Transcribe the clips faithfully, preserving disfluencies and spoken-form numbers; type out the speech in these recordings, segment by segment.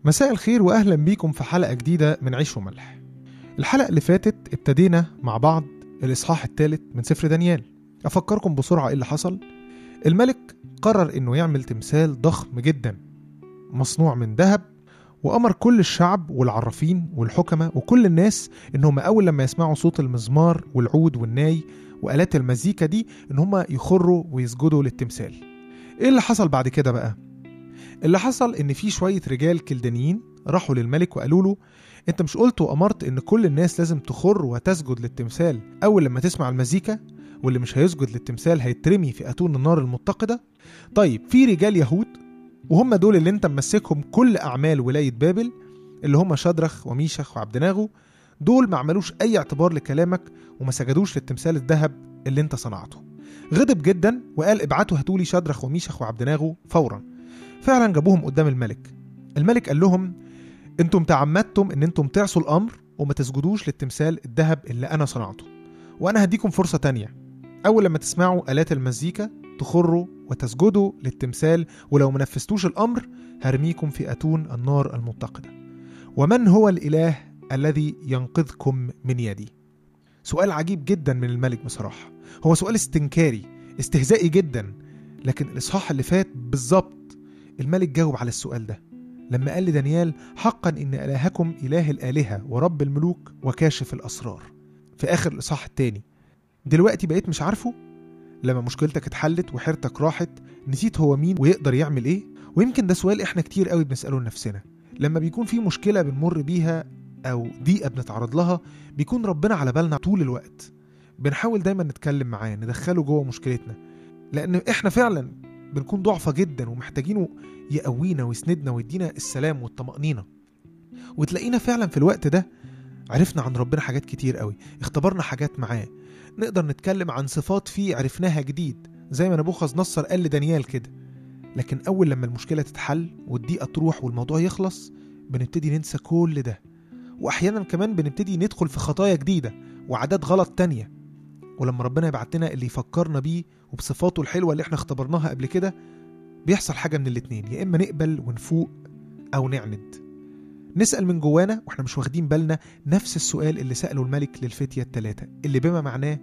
مساء الخير وأهلا بيكم في حلقة جديدة من عيش وملح. الحلقة اللي فاتت ابتدينا مع بعض الإصحاح الثالث من سفر دانيال. أفكركم بسرعة إيه اللي حصل. الملك قرر إنه يعمل تمثال ضخم جدا مصنوع من ذهب، وأمر كل الشعب والعرافين والحكمة وكل الناس إنهم أول لما يسمعوا صوت المزمار والعود والناي وآلات المزيكا دي إن هم يخروا ويسجدوا للتمثال. إيه اللي حصل بعد كده بقى؟ اللي حصل إن في شوية رجال كلدانيين راحوا للملك وقالوا له: أنت مش قلت وأمرت إن كل الناس لازم تخر وتسجد للتمثال أول لما تسمع المزيكا، واللي مش هيسجد للتمثال هيترمي في أتون النار المتقدة؟ طيب في رجال يهود وهم دول اللي انت ممسكهم كل أعمال ولاية بابل، اللي هم شدرخ وميشخ وعبدناغو، دول ما عملوش أي اعتبار لكلامك وما سجدوش للتمثال الذهب اللي انت صنعته. غضب جدا وقال: ابعتوا هاتولي شدرخ وميشخ وعبدناغو فورا. فعلا جابوهم قدام الملك. الملك قال لهم: انتم تعمدتم ان انتم تعصوا الأمر وما تسجدوش للتمثال الذهب اللي أنا صنعته، وأنا هديكم فرصة تانية. أول لما تسمعوا آلات المزيكا تخروا وتسجدوا للتمثال، ولو ما نفذتوش الأمر هرميكم في أتون النار المتقدة. ومن هو الإله الذي ينقذكم من يدي؟ سؤال عجيب جدا من الملك بصراحة. هو سؤال استنكاري استهزائي جدا، لكن الإصحاح اللي فات بالظبط الملك جاوب على السؤال ده لما قال لدانيال: حقا إن إلهكم إله الآلهة ورب الملوك وكاشف الأسرار. في آخر الإصحاح التاني. دلوقتي بقيت مش عارفه؟ لما مشكلتك اتحلت وحيرتك راحت نسيت هو مين ويقدر يعمل ايه؟ ويمكن ده سؤال احنا كتير قوي بنسأله لنفسنا لما بيكون في مشكلة بنمر بيها او ضيقة بنتعرض لها. بيكون ربنا على بالنا طول الوقت، بنحاول دايما نتكلم معاه ندخله جوه مشكلتنا، لان احنا فعلا بنكون ضعفة جدا ومحتاجينه يقوينا ويسندنا ويدينا السلام والطمأنينة. وتلاقينا فعلا في الوقت ده عرفنا عن ربنا حاجات كتير قوي، اختبرنا حاجات معاه، نقدر نتكلم عن صفات فيه عرفناها جديد زي ما نبوخذ نصر قال لدانيال كده. لكن أول لما المشكلة تتحل والضيقة تروح والموضوع يخلص بنبتدي ننسى كل ده، وأحيانا كمان بنبتدي ندخل في خطايا جديدة وعادات غلط تانية. ولما ربنا يبعتنا اللي يفكرنا بيه وبصفاته الحلوة اللي احنا اختبرناها قبل كده بيحصل حاجة من الاتنين: يا إما نقبل ونفوق أو نعند. نسأل من جوانا واحنا مش واخدين بالنا نفس السؤال اللي سأله الملك للفتية الثلاثة، اللي بما معناه: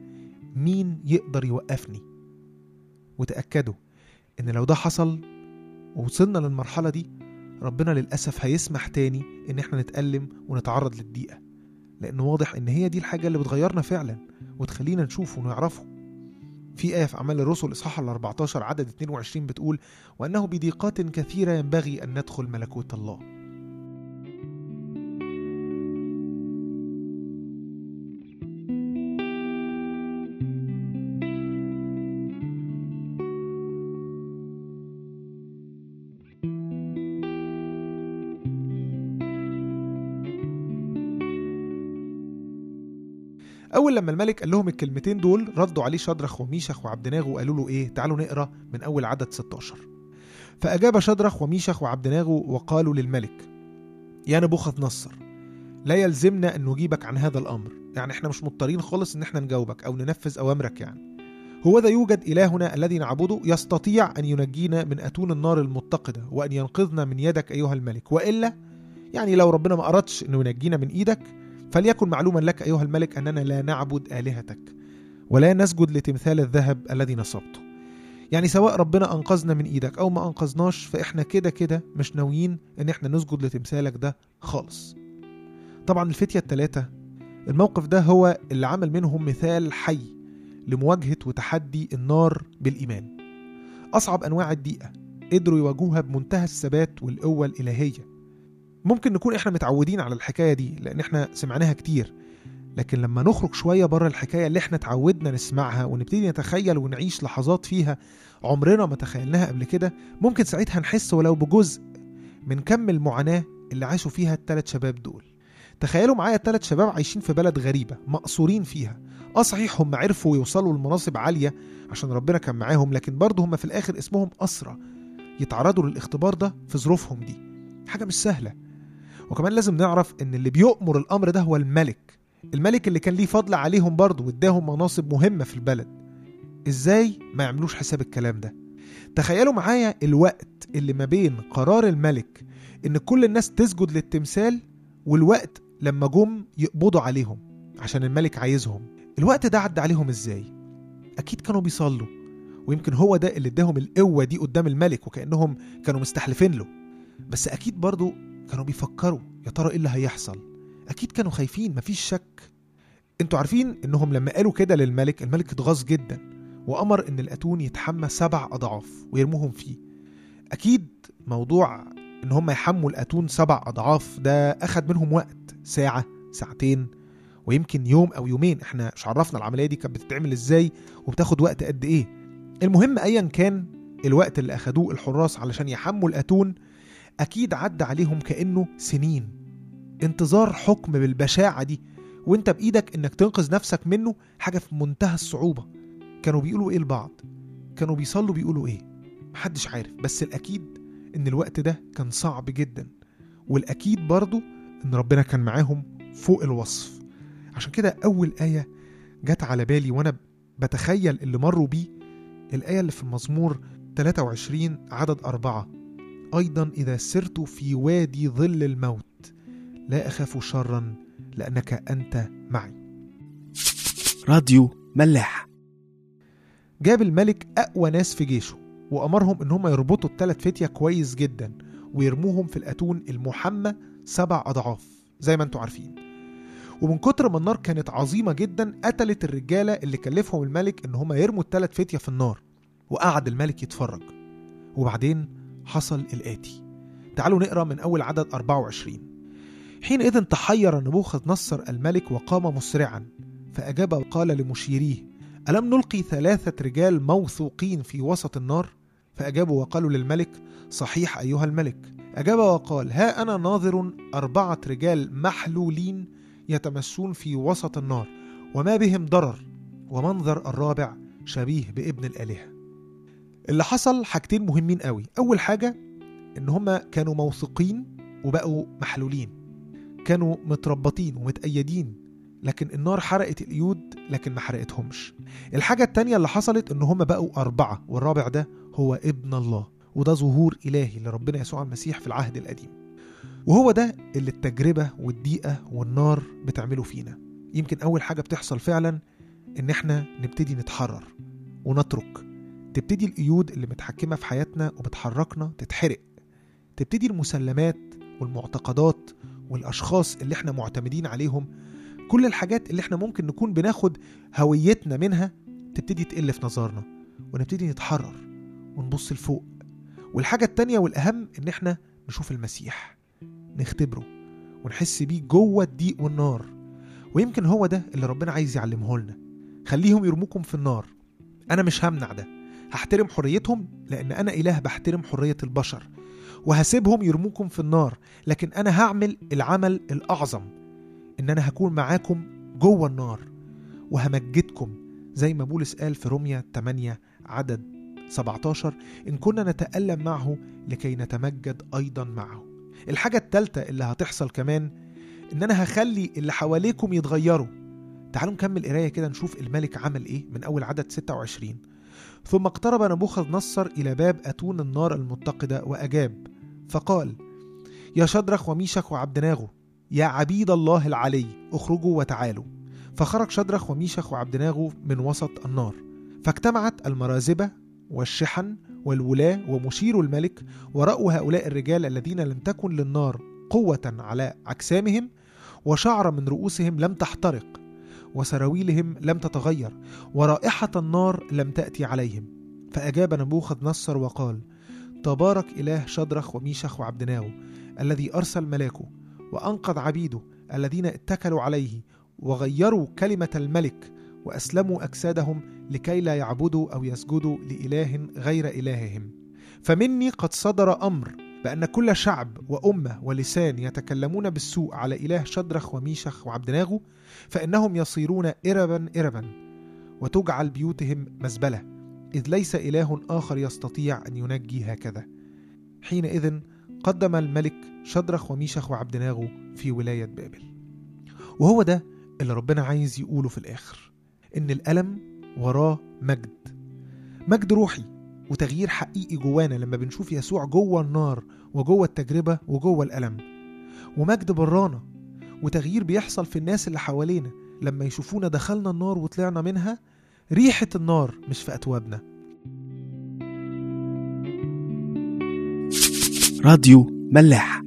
مين يقدر يوقفني؟ وتأكدوا ان لو ده حصل ووصلنا للمرحلة دي ربنا للأسف هيسمح تاني ان احنا نتألم ونتعرض للضيقة، لأنه واضح ان هي دي الحاجة اللي بتغيرنا فعلا وتخلينا نشوفه ونعرفه. في آية في أعمال الرسل إصحاح الأربعتاشر عدد اتنين وعشرين بتقول: وأنه بضيقات كثيرة ينبغي أن ندخل ملكوت الله. أول لما الملك قال لهم الكلمتين دول ردوا عليه شدرخ وميشخ وعبدناغو وقالوا له إيه؟ تعالوا نقرأ من أول عدد ستاشر. فأجاب شدرخ وميشخ وعبدناغو وقالوا للملك: يا نبوخذ نصر، لا يلزمنا أن نجيبك عن هذا الأمر، يعني إحنا مش مضطرين خالص إن إحنا نجاوبك أو ننفذ أوامرك. يعني هو ذا يوجد إلهنا الذي نعبده يستطيع أن ينجينا من أتون النار المتقدة وأن ينقذنا من يدك أيها الملك، وإلا يعني لو ربنا ما أردش أنه ينجينا من إيدك فليكن معلوما لك أيها الملك أننا لا نعبد آلهتك ولا نسجد لتمثال الذهب الذي نصبته. يعني سواء ربنا أنقذنا من إيدك أو ما أنقذناش فإحنا كده كده مش ناويين أن إحنا نسجد لتمثالك ده خالص. طبعا الفتية الثلاثة الموقف ده هو اللي عمل منهم مثال حي لمواجهة وتحدي النار بالإيمان. أصعب أنواع الضيقة قدروا يواجهوها بمنتهى الثبات والقوة الإلهية. ممكن نكون إحنا متعودين على الحكاية دي لأن إحنا سمعناها كتير، لكن لما نخرج شوية بره الحكاية اللي إحنا تعودنا نسمعها ونبتدي نتخيل ونعيش لحظات فيها عمرنا ما تخيلناها قبل كده، ممكن ساعتها نحس ولو بجزء من كم المعاناة اللي عاشوا فيها الثلاث شباب دول. تخيلوا معايا الثلاث شباب عايشين في بلد غريبة مقصورين فيها. اه صحيح هم عرفوا يوصلوا لمناصب عالية عشان ربنا كان معاهم، لكن برضه هم في الآخر اسمهم أسرى يتعرضوا للاختبار ده في ظروفهم دي. حاجة مش سهلة. وكمان لازم نعرف ان اللي بيؤمر الأمر ده هو الملك الملك اللي كان ليه فضل عليهم برضه واداهم مناصب مهمة في البلد. ازاي ما يعملوش حساب الكلام ده؟ تخيلوا معايا الوقت الوقت اللي ما بين قرار الملك إن كل الناس تسجد للتمثال والوقت لما جم يقبضوا عليهم عشان الملك عايزهم، الوقت ده عدى عليهم إزاي؟ أكيد كانوا بيصلوا، ويمكن هو ده اللي اداهم القوة دي قدام الملك وكأنهم كانوا مستحلفين له. بس أكيد برضو كانوا بيفكروا يا ترى إيه اللي هيحصل. أكيد كانوا خايفين، مفيش شك. انتوا عارفين إنهم لما قالوا كده للملك، الملك اتغاظ جدا وأمر إن الأتون يتحمى سبع أضعاف ويرموهم فيه. أكيد موضوع إن هم يحموا الأتون سبع أضعاف ده أخد منهم وقت، ساعة ساعتين ويمكن يوم أو يومين. احنا مش عرفنا العملية دي كانت بتتعمل إزاي وبتاخد وقت قد إيه. المهم أيا كان الوقت اللي أخدوه الحراس علشان يحموا الأتون، أكيد عدى عليهم كأنه سنين انتظار حكم بالبشاعة دي، وانت بإيدك إنك تنقذ نفسك منه، حاجة في منتهى الصعوبة. كانوا بيقولوا إيه لبعض؟ كانوا بيصلوا بيقولوا إيه؟ محدش عارف، بس الأكيد إن الوقت ده كان صعب جدا، والأكيد برضو إن ربنا كان معاهم فوق الوصف. عشان كده أول آية جت على بالي وأنا بتخيل اللي مروا بيه الآية اللي في المزمور ثلاثة وعشرين عدد أربعة: أيضا إذا سرت في وادي ظل الموت لا أخاف شرا لأنك أنت معي. راديو ملاح. جاب الملك أقوى ناس في جيشه وأمرهم إنهم يربطوا الثلاث فتية كويس جدا ويرموهم في الأتون المحمى سبع أضعاف زي ما انتوا عارفين. ومن كتر ما النار كانت عظيمة جدا قتلت الرجالة اللي كلفهم الملك إن هم يرموا الثلاث فتية في النار، وقعد الملك يتفرج. وبعدين حصل الآتي، تعالوا نقرأ من أول عدد أربعة وعشرين: حينئذ تحير نبوخذ نصر الملك وقام مسرعا، فأجاب وقال لمشيريه: ألم نلقي ثلاثة رجال موثوقين في وسط النار؟ فأجابوا وقالوا للملك: صحيح أيها الملك. أجاب وقال: ها أنا ناظر أربعة رجال محلولين يتمشون في وسط النار وما بهم ضرر، ومنظر الرابع شبيه بابن الآلهة. اللي حصل حاجتين مهمين قوي. أول حاجة إن هما كانوا موثوقين وبقوا محلولين، كانوا متربطين ومتأيدين، لكن النار حرقت القيود لكن ما حرقتهمش. الحاجة التانية اللي حصلت إن هما بقوا أربعة، والرابع ده هو ابن الله، وده ظهور إلهي لربنا يسوع المسيح في العهد القديم. وهو ده اللي التجربة والضيقة والنار بتعمله فينا. يمكن أول حاجة بتحصل فعلا إن احنا نبتدي نتحرر ونترك، تبتدي القيود اللي متحكمة في حياتنا وبتحركنا تتحرق، تبتدي المسلمات والمعتقدات والأشخاص اللي احنا معتمدين عليهم، كل الحاجات اللي احنا ممكن نكون بناخد هويتنا منها تبتدي تقل في نظرنا، ونبتدي نتحرر ونبص لفوق. والحاجة التانية والأهم إن احنا نشوف المسيح، نختبره ونحس بيه جوه الضيق والنار. ويمكن هو ده اللي ربنا عايز يعلمه لنا. خليهم يرموكم في النار، أنا مش همنع ده، هحترم حريتهم لأن أنا إله بحترم حرية البشر، وهسيبهم يرموكم في النار، لكن أنا هعمل العمل الأعظم، إن أنا هكون معاكم جوه النار وهمجدكم زي ما بولس قال في رومية ثمانية عدد سبعة عشر: إن كنا نتألم معه لكي نتمجد أيضا معه. الحاجة الثالثة اللي هتحصل كمان إن أنا هخلي اللي حواليكم يتغيروا. تعالوا نكمل قراية كده نشوف الملك عمل إيه من أول عدد ستة وعشرين: ثم اقترب نبوخذ نصر إلى باب أتون النار المتقدة وأجاب فقال: يا شدرخ وميشخ وعبدناغو، يا عبيد الله العلي، اخرجوا وتعالوا. فخرج شدرخ وميشخ وعبدناغو من وسط النار، فاجتمعت المرازبة والشحن والولاة ومشير الملك، ورأوا هؤلاء الرجال الذين لم تكن للنار قوة على أجسامهم، وشعر من رؤوسهم لم تحترق، وسراويلهم لم تتغير، ورائحة النار لم تأتي عليهم. فأجاب نبوخذ نصر وقال: تبارك إله شدرخ وميشخ وعبدناغو الذي أرسل ملاكه وأنقذ عبيده الذين اتكلوا عليه وغيروا كلمة الملك وأسلموا أجسادهم لكي لا يعبدوا أو يسجدوا لإله غير إلههم. فمني قد صدر أمر بأن كل شعب وأمة ولسان يتكلمون بالسوء على إله شدرخ وميشخ وعبدناغو فإنهم يصيرون إربا إربا، وتجعل بيوتهم مزبلة، إذ ليس إله آخر يستطيع أن ينجي هكذا. حينئذ قدم الملك شدرخ وميشخ وعبدناغو في ولاية بابل. وهو ده اللي ربنا عايز يقوله في الآخر، إن الألم وراه مجد، مجد روحي، وتغيير حقيقي جوانا لما بنشوف يسوع جوه النار وجوه التجربة وجوه الألم، ومجد برانا وتغيير بيحصل في الناس اللي حوالينا لما يشوفونا دخلنا النار وطلعنا منها ريحة النار مش في أتوابنا. راديو ملاح.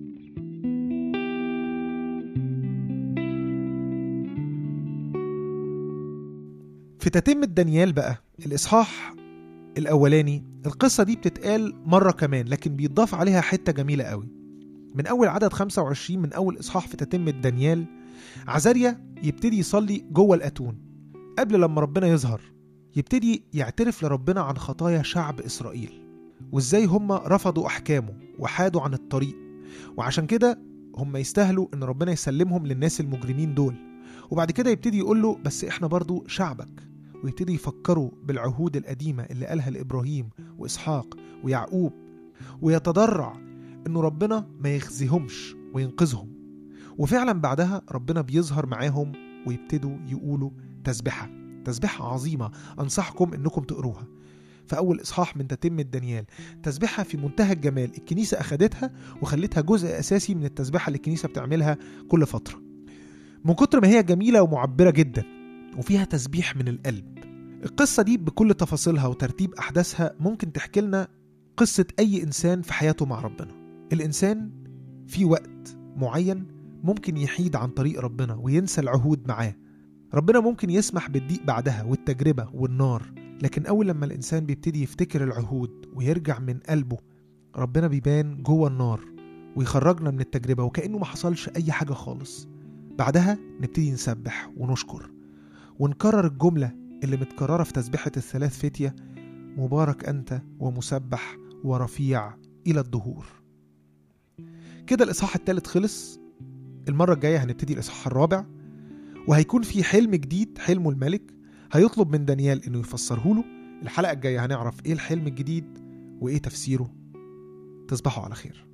في تتمة دانيال بقى الإصحاح الأولاني القصة دي بتتقال مرة كمان، لكن بيضاف عليها حتة جميلة قوي. من أول عدد خمسة وعشرين من أول إصحاح في تتمة دانيال، عزاريا يبتدي يصلي جوه الأتون قبل لما ربنا يظهر، يبتدي يعترف لربنا عن خطايا شعب إسرائيل وإزاي هم رفضوا أحكامه وحادوا عن الطريق، وعشان كده هم يستاهلوا إن ربنا يسلمهم للناس المجرمين دول. وبعد كده يبتدي يقول له بس إحنا برضو شعبك، ويبتدي يفكروا بالعهود القديمة اللي قالها لإبراهيم وإسحاق ويعقوب، ويتضرع إنه ربنا ما يخزيهمش وينقذهم. وفعلا بعدها ربنا بيظهر معاهم ويبتدوا يقولوا تسبحة تسبحة عظيمة أنصحكم إنكم تقروها في أول إصحاح من تتمة دانيال. تسبحة في منتهى الجمال، الكنيسة أخدتها وخلتها جزء أساسي من التسبحة اللي الكنيسة بتعملها كل فترة، من كتر ما هي جميلة ومعبرة جدا وفيها تسبيح من القلب. القصة دي بكل تفاصيلها وترتيب أحداثها ممكن تحكي لنا قصة أي إنسان في حياته مع ربنا. الإنسان في وقت معين ممكن يحيد عن طريق ربنا وينسى العهود معاه. ربنا ممكن يسمح بالضيق بعدها والتجربة والنار، لكن أول لما الإنسان بيبتدي يفتكر العهود ويرجع من قلبه، ربنا بيبان جوه النار ويخرجنا من التجربة وكأنه ما حصلش أي حاجة خالص. بعدها نبتدي نسبح ونشكر ونكرر الجملة اللي متكررة في تسبيحة الثلاث فتية: مبارك أنت ومسبح ورفيع إلى الدهور. كده الإصحاح الثالث خلص. المرة الجاية هنبتدي الإصحاح الرابع، وهيكون في حلم جديد حلمه الملك هيطلب من دانيال إنه يفسره له. الحلقة الجاية هنعرف إيه الحلم الجديد وإيه تفسيره. تصبحوا على خير.